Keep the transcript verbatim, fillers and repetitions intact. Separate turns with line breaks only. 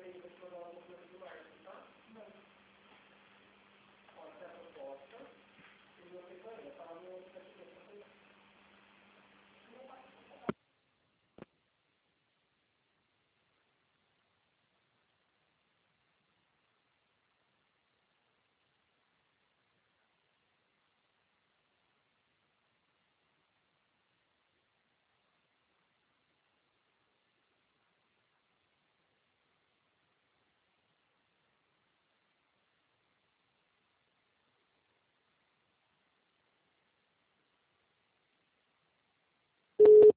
aí, vou te mandar uma coisa do marketing, tá? Não. Ó, essa é a proposta. E você vai falar no